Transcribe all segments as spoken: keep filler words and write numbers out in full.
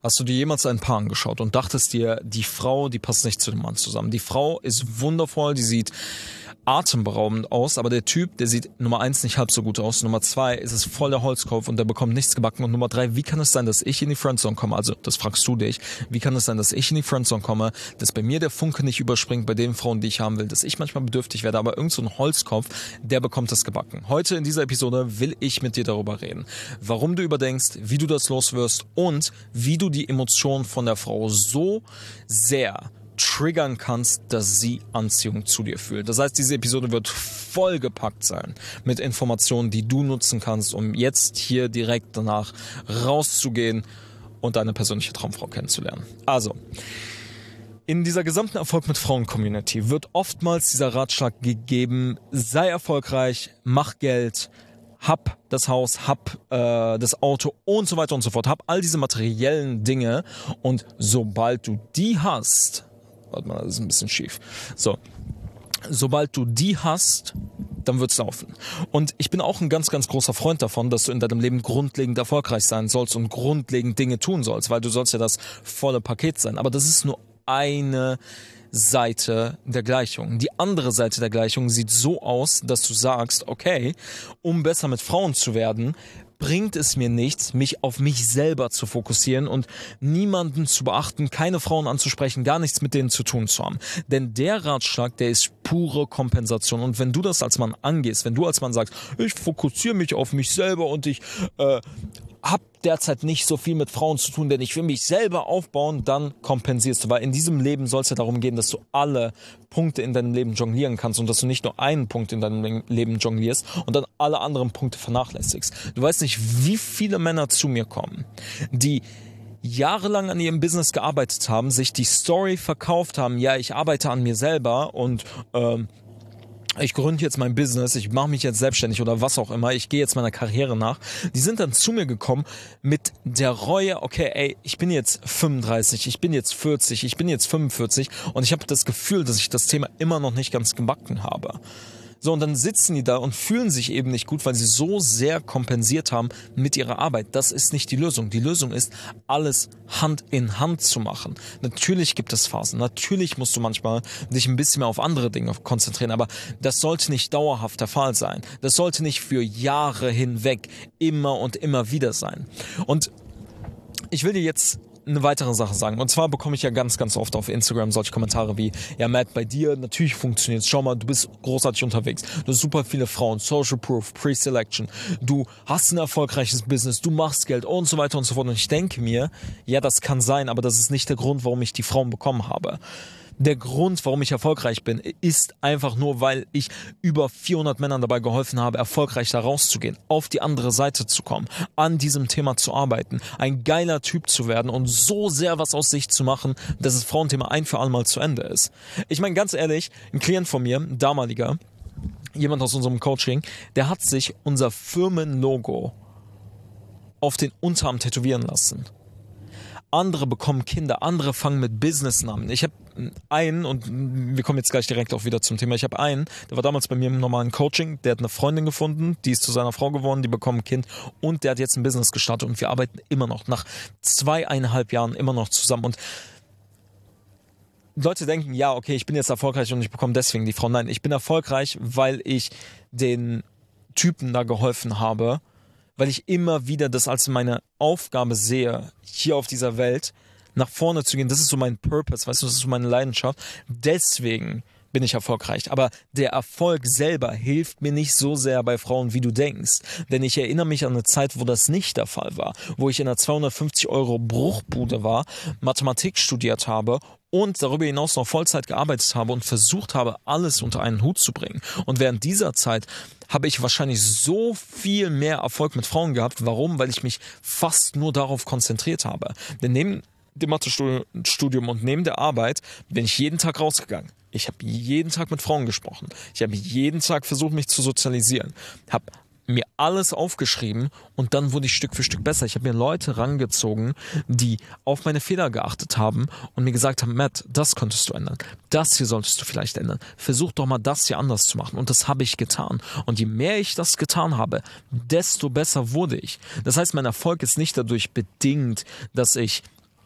Hast du dir jemals ein Paar angeschaut und dachtest dir, die Frau, die passt nicht zu dem Mann zusammen? Die Frau ist wundervoll, die sieht atemberaubend aus, aber der Typ, der sieht Nummer eins nicht halb so gut aus, Nummer zwei ist es voll der Holzkopf und der bekommt nichts gebacken und Nummer drei, wie kann es sein, dass ich in die Friendzone komme? Also, das fragst du dich. Wie kann es sein, dass ich in die Friendzone komme, dass bei mir der Funke nicht überspringt bei den Frauen, die ich haben will, dass ich manchmal bedürftig werde, aber irgend so ein Holzkopf, der bekommt das gebacken. Heute in dieser Episode will ich mit dir darüber reden, warum du überdenkst, wie du das loswirst und wie du die Emotionen von der Frau so sehr triggern kannst, dass sie Anziehung zu dir fühlt. Das heißt, diese Episode wird vollgepackt sein mit Informationen, die du nutzen kannst, um jetzt hier direkt danach rauszugehen und deine persönliche Traumfrau kennenzulernen. Also, in dieser gesamten Erfolg mit Frauen-Community wird oftmals dieser Ratschlag gegeben, sei erfolgreich, mach Geld, hab das Haus, hab äh, das Auto und so weiter und so fort. Hab all diese materiellen Dinge und sobald du die hast, warte mal, das ist ein bisschen schief. So, sobald du die hast, dann wird's laufen. Und ich bin auch ein ganz, ganz großer Freund davon, dass du in deinem Leben grundlegend erfolgreich sein sollst und grundlegend Dinge tun sollst, weil du sollst ja das volle Paket sein. Aber das ist nur eine Seite der Gleichung. Die andere Seite der Gleichung sieht so aus, dass du sagst, okay, um besser mit Frauen zu werden, bringt es mir nichts, mich auf mich selber zu fokussieren und niemanden zu beachten, keine Frauen anzusprechen, gar nichts mit denen zu tun zu haben. Denn der Ratschlag, der ist pure Kompensation. Und wenn du das als Mann angehst, wenn du als Mann sagst, ich fokussiere mich auf mich selber und ich äh, habe derzeit nicht so viel mit Frauen zu tun, denn ich will mich selber aufbauen, dann kompensierst du. Weil in diesem Leben soll es ja darum gehen, dass du alle Punkte in deinem Leben jonglieren kannst und dass du nicht nur einen Punkt in deinem Leben jonglierst und dann alle anderen Punkte vernachlässigst. Du weißt nicht, wie viele Männer zu mir kommen, die jahrelang an ihrem Business gearbeitet haben, sich die Story verkauft haben, ja, ich arbeite an mir selber und ähm, ich gründe jetzt mein Business, ich mache mich jetzt selbstständig oder was auch immer, ich gehe jetzt meiner Karriere nach. Die sind dann zu mir gekommen mit der Reue, okay, ey, ich bin jetzt fünfunddreißig, ich bin jetzt vierzig, ich bin jetzt fünfundvierzig und ich habe das Gefühl, dass ich das Thema immer noch nicht ganz gebacken habe. So, und dann sitzen die da und fühlen sich eben nicht gut, weil sie so sehr kompensiert haben mit ihrer Arbeit. Das ist nicht die Lösung. Die Lösung ist, alles Hand in Hand zu machen. Natürlich gibt es Phasen. Natürlich musst du manchmal dich ein bisschen mehr auf andere Dinge konzentrieren. Aber das sollte nicht dauerhaft der Fall sein. Das sollte nicht für Jahre hinweg immer und immer wieder sein. Und ich will dir jetzt eine weitere Sache sagen. Und zwar bekomme ich ja ganz, ganz oft auf Instagram solche Kommentare wie, ja Matt, bei dir natürlich funktioniert's. Schau mal, du bist großartig unterwegs. Du hast super viele Frauen, Social Proof, Pre-Selection. Du hast ein erfolgreiches Business, du machst Geld und so weiter und so fort. Und ich denke mir, ja, das kann sein, aber das ist nicht der Grund, warum ich die Frauen bekommen habe. Der Grund, warum ich erfolgreich bin, ist einfach nur, weil ich über vierhundert Männern dabei geholfen habe, erfolgreich da rauszugehen, auf die andere Seite zu kommen, an diesem Thema zu arbeiten, ein geiler Typ zu werden und so sehr was aus sich zu machen, dass das Frauenthema ein für alle Mal zu Ende ist. Ich meine, ganz ehrlich, ein Klient von mir, ein damaliger, jemand aus unserem Coaching, der hat sich unser Firmenlogo auf den Unterarm tätowieren lassen. Andere bekommen Kinder, andere fangen mit Businessnamen. Ich habe einen, und wir kommen jetzt gleich direkt auch wieder zum Thema, ich habe einen, der war damals bei mir im normalen Coaching, der hat eine Freundin gefunden, die ist zu seiner Frau geworden, die bekommen ein Kind und der hat jetzt ein Business gestartet und wir arbeiten immer noch, nach zweieinhalb Jahren immer noch zusammen. Und Leute denken, ja, okay, ich bin jetzt erfolgreich und ich bekomme deswegen die Frau. Nein, ich bin erfolgreich, weil ich den Typen da geholfen habe, weil ich immer wieder das als meine Aufgabe sehe, hier auf dieser Welt nach vorne zu gehen. Das ist so mein Purpose, weißt du, das ist so meine Leidenschaft. Deswegen bin ich erfolgreich. Aber der Erfolg selber hilft mir nicht so sehr bei Frauen, wie du denkst. Denn ich erinnere mich an eine Zeit, wo das nicht der Fall war. Wo ich in einer zweihundertfünfzig Euro Bruchbude war, Mathematik studiert habe und darüber hinaus noch Vollzeit gearbeitet habe und versucht habe, alles unter einen Hut zu bringen. Und während dieser Zeit habe ich wahrscheinlich so viel mehr Erfolg mit Frauen gehabt. Warum? Weil ich mich fast nur darauf konzentriert habe. Denn neben dem Mathestudium und neben der Arbeit bin ich jeden Tag rausgegangen. Ich habe jeden Tag mit Frauen gesprochen. Ich habe jeden Tag versucht, mich zu sozialisieren. Habe mir alles aufgeschrieben und dann wurde ich Stück für Stück besser. Ich habe mir Leute rangezogen, die auf meine Fehler geachtet haben und mir gesagt haben, Matt, das könntest du ändern. Das hier solltest du vielleicht ändern. Versuch doch mal das hier anders zu machen. Und das habe ich getan. Und je mehr ich das getan habe, desto besser wurde ich. Das heißt, mein Erfolg ist nicht dadurch bedingt, dass ich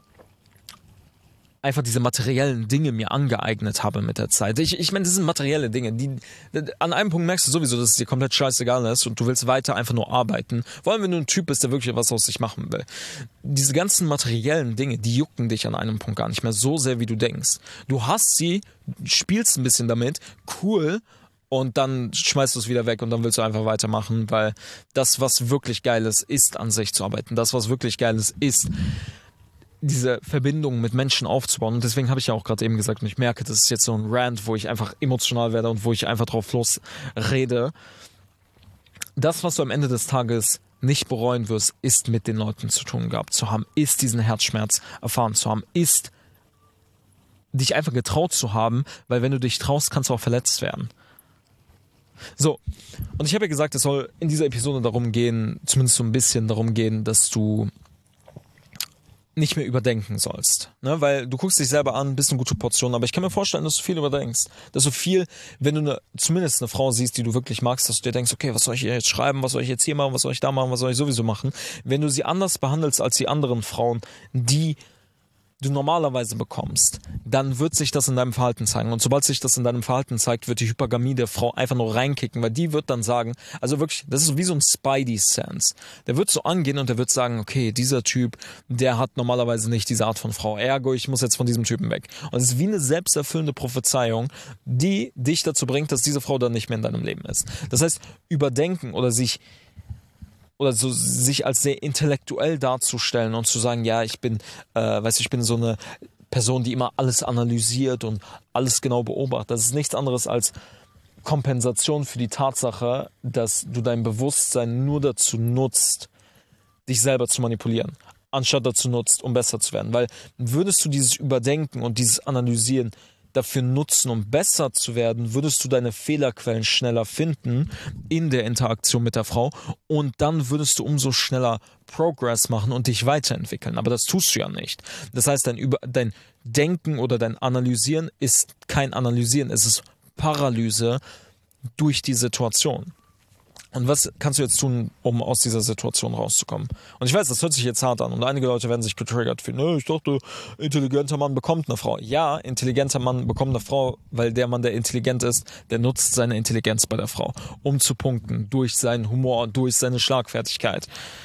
einfach diese materiellen Dinge mir angeeignet habe mit der Zeit. Ich, ich meine, das sind materielle Dinge, die an einem Punkt merkst du sowieso, dass es dir komplett scheißegal ist und du willst weiter einfach nur arbeiten. Vor allem, wenn du ein Typ bist, der wirklich was aus sich machen will. Diese ganzen materiellen Dinge, die jucken dich an einem Punkt gar nicht mehr so sehr, wie du denkst. Du hast sie, spielst ein bisschen damit, cool, und dann schmeißt du es wieder weg und dann willst du einfach weitermachen, weil das, was wirklich geil ist, ist an sich zu arbeiten. Das, was wirklich geil ist, ist diese Verbindung mit Menschen aufzubauen. Und deswegen habe ich ja auch gerade eben gesagt, und ich merke, das ist jetzt so ein Rant, wo ich einfach emotional werde und wo ich einfach drauf losrede. Das, was du am Ende des Tages nicht bereuen wirst, ist mit den Leuten zu tun gehabt zu haben, ist diesen Herzschmerz erfahren zu haben, ist dich einfach getraut zu haben, weil wenn du dich traust, kannst du auch verletzt werden. So, und ich habe ja gesagt, es soll in dieser Episode darum gehen, zumindest so ein bisschen darum gehen, dass du nicht mehr überdenken sollst, ne? Weil du guckst dich selber an, bist eine gute Portion, aber ich kann mir vorstellen, dass du viel überdenkst, dass du viel, wenn du eine, zumindest eine Frau siehst, die du wirklich magst, dass du dir denkst, okay, was soll ich jetzt schreiben, was soll ich jetzt hier machen, was soll ich da machen, was soll ich sowieso machen, wenn du sie anders behandelst als die anderen Frauen, die du normalerweise bekommst, dann wird sich das in deinem Verhalten zeigen. Und sobald sich das in deinem Verhalten zeigt, wird die Hypergamie der Frau einfach nur reinkicken, weil die wird dann sagen, also wirklich, das ist wie so ein Spidey-Sense. Der wird so angehen und der wird sagen, okay, dieser Typ, der hat normalerweise nicht diese Art von Frau. Ergo, ich muss jetzt von diesem Typen weg. Und es ist wie eine selbsterfüllende Prophezeiung, die dich dazu bringt, dass diese Frau dann nicht mehr in deinem Leben ist. Das heißt, überdenken oder sich oder so sich als sehr intellektuell darzustellen und zu sagen, ja, ich bin, äh, weißt du, ich bin so eine Person, die immer alles analysiert und alles genau beobachtet. Das ist nichts anderes als Kompensation für die Tatsache, dass du dein Bewusstsein nur dazu nutzt, dich selber zu manipulieren, anstatt dazu nutzt, um besser zu werden. Weil würdest du dieses Überdenken und dieses Analysieren dafür nutzen, um besser zu werden, würdest du deine Fehlerquellen schneller finden in der Interaktion mit der Frau und dann würdest du umso schneller Progress machen und dich weiterentwickeln. Aber das tust du ja nicht. Das heißt, dein, Über- dein Denken oder dein Analysieren ist kein Analysieren, es ist Paralyse durch die Situation. Und was kannst du jetzt tun, um aus dieser Situation rauszukommen? Und ich weiß, das hört sich jetzt hart an und einige Leute werden sich getriggert fühlen. Ne, ich dachte, intelligenter Mann bekommt eine Frau. Ja, intelligenter Mann bekommt eine Frau, weil der Mann, der intelligent ist, der nutzt seine Intelligenz bei der Frau, um zu punkten, durch seinen Humor, durch seine Schlagfertigkeit.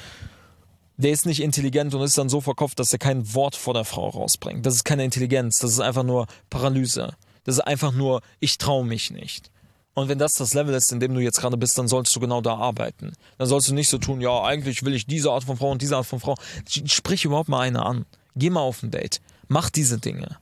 Der ist nicht intelligent und ist dann so verkopft, dass er kein Wort vor der Frau rausbringt. Das ist keine Intelligenz, das ist einfach nur Paralyse. Das ist einfach nur, ich traue mich nicht. Und wenn das das Level ist, in dem du jetzt gerade bist, dann sollst du genau da arbeiten. Dann sollst du nicht so tun, ja, eigentlich will ich diese Art von Frau und diese Art von Frau. Sprich überhaupt mal eine an. Geh mal auf ein Date. Mach diese Dinge.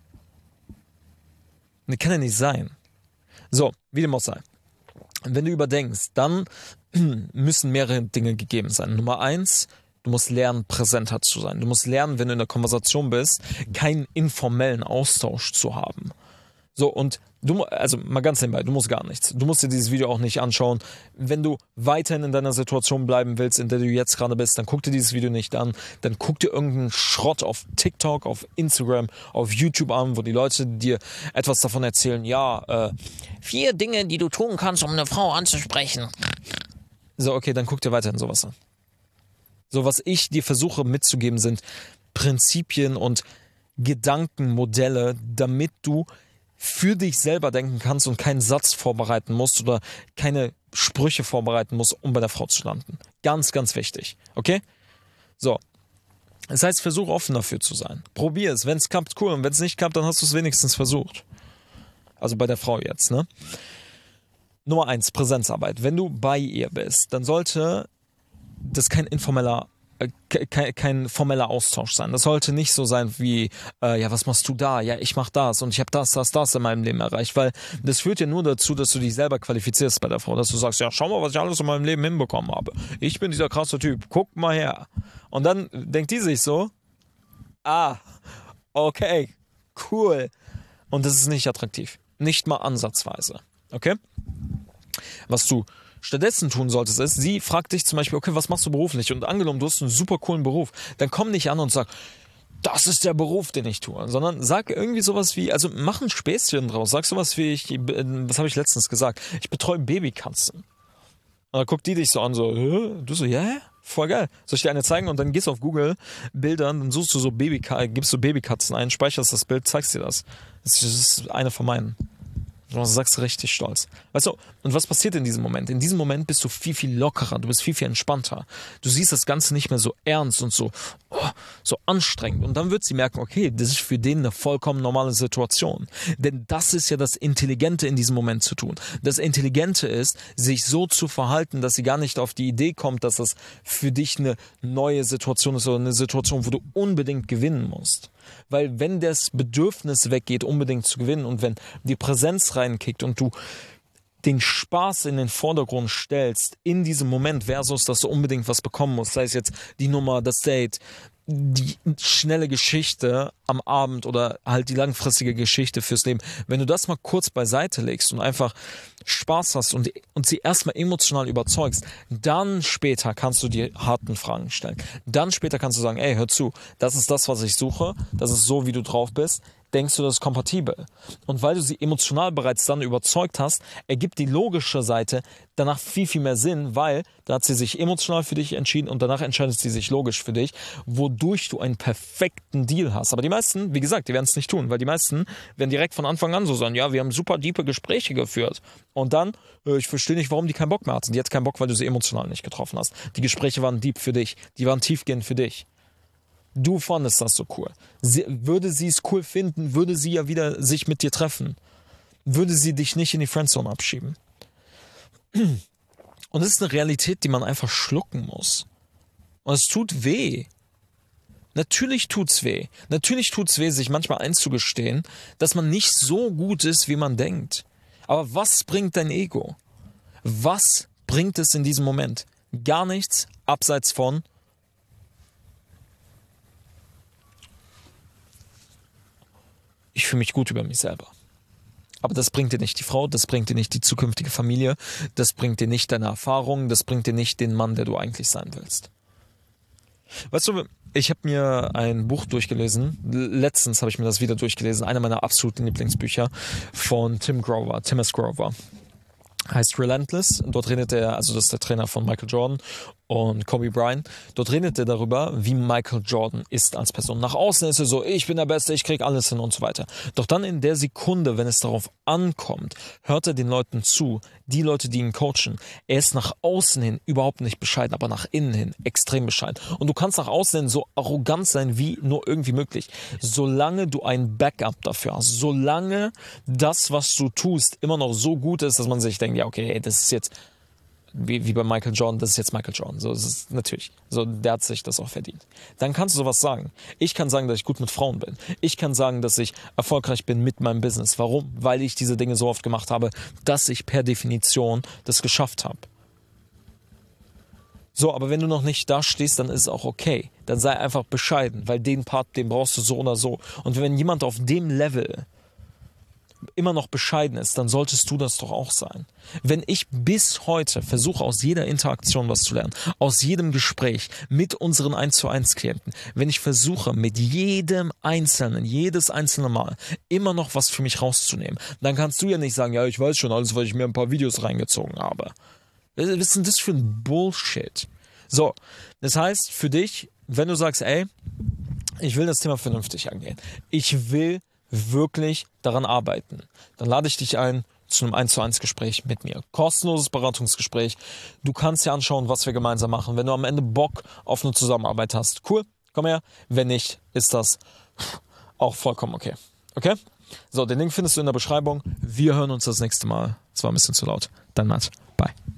Das kann ja nicht sein. So, wie dem auch sei. Wenn du überdenkst, dann müssen mehrere Dinge gegeben sein. Nummer eins, du musst lernen, präsenter zu sein. Du musst lernen, wenn du in der Konversation bist, keinen informellen Austausch zu haben. So, und du, also mal ganz nebenbei, du musst gar nichts. Du musst dir dieses Video auch nicht anschauen. Wenn du weiterhin in deiner Situation bleiben willst, in der du jetzt gerade bist, dann guck dir dieses Video nicht an. Dann guck dir irgendeinen Schrott auf TikTok, auf Instagram, auf YouTube an, wo die Leute dir etwas davon erzählen. Ja, äh, vier Dinge, die du tun kannst, um eine Frau anzusprechen. So, okay, dann guck dir weiterhin sowas an. So, was ich dir versuche mitzugeben, sind Prinzipien und Gedankenmodelle, damit du für dich selber denken kannst und keinen Satz vorbereiten musst oder keine Sprüche vorbereiten musst, um bei der Frau zu landen. Ganz, ganz wichtig. Okay? So. Das heißt, versuch offen dafür zu sein. Probier es. Wenn es klappt, cool. Und wenn es nicht klappt, dann hast du es wenigstens versucht. Also bei der Frau jetzt, ne? Nummer eins, Präsenzarbeit. Wenn du bei ihr bist, dann sollte das kein informeller Kein, kein formeller Austausch sein. Das sollte nicht so sein wie, äh, ja, was machst du da? Ja, ich mach das und ich habe das, das, das in meinem Leben erreicht, weil das führt ja nur dazu, dass du dich selber qualifizierst bei der Frau, dass du sagst, ja, schau mal, was ich alles in meinem Leben hinbekommen habe. Ich bin dieser krasse Typ, guck mal her. Und dann denkt die sich so, ah, okay, cool. Und das ist nicht attraktiv. Nicht mal ansatzweise. Okay? Was du stattdessen tun solltest, ist, sie fragt dich zum Beispiel, okay, was machst du beruflich? Und angenommen, du hast einen super coolen Beruf, dann komm nicht an und sag, das ist der Beruf, den ich tue, sondern sag irgendwie sowas wie, also mach ein Späßchen draus, sag sowas wie, ich, was habe ich letztens gesagt, ich betreue Babykatzen. Und dann guckt die dich so an, so, Hä? Du so, ja? Yeah? Voll geil. Soll ich dir eine zeigen? Und dann gehst du auf Google, Bildern, dann suchst du so Baby, gibst du Babykatzen ein, speicherst das Bild, zeigst dir das. Das ist eine von meinen. Du sagst richtig stolz. Weißt du, und was passiert in diesem Moment? In diesem Moment bist du viel, viel lockerer, du bist viel, viel entspannter. Du siehst das Ganze nicht mehr so ernst und so, oh, so anstrengend. Und dann wird sie merken, okay, das ist für den eine vollkommen normale Situation. Denn das ist ja das Intelligente in diesem Moment zu tun. Das Intelligente ist, sich so zu verhalten, dass sie gar nicht auf die Idee kommt, dass das für dich eine neue Situation ist oder eine Situation, wo du unbedingt gewinnen musst. Weil wenn das Bedürfnis weggeht, unbedingt zu gewinnen und wenn die Präsenz reinkickt und du den Spaß in den Vordergrund stellst in diesem Moment versus, dass du unbedingt was bekommen musst, sei es jetzt die Nummer, das Date, die schnelle Geschichte am Abend oder halt die langfristige Geschichte fürs Leben. Wenn du das mal kurz beiseite legst und einfach Spaß hast und, und sie erstmal emotional überzeugst, dann später kannst du dir harten Fragen stellen. Dann später kannst du sagen, ey, hör zu, das ist das, was ich suche, das ist so, wie du drauf bist. Denkst du, das ist kompatibel? Und weil du sie emotional bereits dann überzeugt hast, ergibt die logische Seite danach viel, viel mehr Sinn, weil da hat sie sich emotional für dich entschieden und danach entscheidet sie sich logisch für dich, wodurch du einen perfekten Deal hast. Aber die meisten, wie gesagt, die werden es nicht tun, weil die meisten werden direkt von Anfang an so sagen, ja, wir haben super diepe Gespräche geführt. Und dann, äh, ich verstehe nicht, warum die keinen Bock mehr hatten. Die hat keinen Bock, weil du sie emotional nicht getroffen hast. Die Gespräche waren deep für dich. Die waren tiefgehend für dich. Du fandest das so cool. Sie, würde sie es cool finden, würde sie ja wieder sich mit dir treffen. Würde sie dich nicht in die Friendzone abschieben. Und das ist eine Realität, die man einfach schlucken muss. Und es tut weh. Natürlich tut's weh. Natürlich tut's weh, sich manchmal einzugestehen, dass man nicht so gut ist, wie man denkt. Aber was bringt dein Ego? Was bringt es in diesem Moment? Gar nichts, abseits von ich fühle mich gut über mich selber. Aber das bringt dir nicht die Frau, das bringt dir nicht die zukünftige Familie, das bringt dir nicht deine Erfahrungen, das bringt dir nicht den Mann, der du eigentlich sein willst. Weißt du, ich habe mir ein Buch durchgelesen, letztens habe ich mir das wieder durchgelesen, einer meiner absoluten Lieblingsbücher von Tim Grover, Tim S. Grover. Heißt Relentless. Dort redet er, also das ist der Trainer von Michael Jordan und Kobe Bryant. Dort redet er darüber, wie Michael Jordan ist als Person. Nach außen ist er so, ich bin der Beste, ich krieg alles hin und so weiter. Doch dann in der Sekunde, wenn es darauf ankommt, hört er den Leuten zu, die Leute, die ihn coachen. Er ist nach außen hin überhaupt nicht bescheiden, aber nach innen hin extrem bescheiden. Und du kannst nach außen hin so arrogant sein, wie nur irgendwie möglich. Solange du ein Backup dafür hast, solange das, was du tust, immer noch so gut ist, dass man sich denkt, ja, okay, das ist jetzt, wie, wie bei Michael Jordan, das ist jetzt Michael Jordan. So, das ist natürlich, so, der hat sich das auch verdient. Dann kannst du sowas sagen. Ich kann sagen, dass ich gut mit Frauen bin. Ich kann sagen, dass ich erfolgreich bin mit meinem Business. Warum? Weil ich diese Dinge so oft gemacht habe, dass ich per Definition das geschafft habe. So, aber wenn du noch nicht da stehst, dann ist es auch okay. Dann sei einfach bescheiden, weil den Part, den brauchst du so oder so. Und wenn jemand auf dem Level immer noch bescheiden ist, dann solltest du das doch auch sein. Wenn ich bis heute versuche, aus jeder Interaktion was zu lernen, aus jedem Gespräch mit unseren eins zu eins Klienten, wenn ich versuche, mit jedem Einzelnen, jedes einzelne Mal immer noch was für mich rauszunehmen, dann kannst du ja nicht sagen, ja, ich weiß schon alles, weil ich mir ein paar Videos reingezogen habe. Was ist denn das für ein Bullshit? So, das heißt für dich, wenn du sagst, ey, ich will das Thema vernünftig angehen, ich will wirklich daran arbeiten, dann lade ich dich ein zu einem eins zu eins Gespräch mit mir. Kostenloses Beratungsgespräch. Du kannst dir anschauen, was wir gemeinsam machen. Wenn du am Ende Bock auf eine Zusammenarbeit hast, cool, komm her. Wenn nicht, ist das auch vollkommen okay. Okay? So, den Link findest du in der Beschreibung. Wir hören uns das nächste Mal. Es war ein bisschen zu laut. Dann Matt. Bye.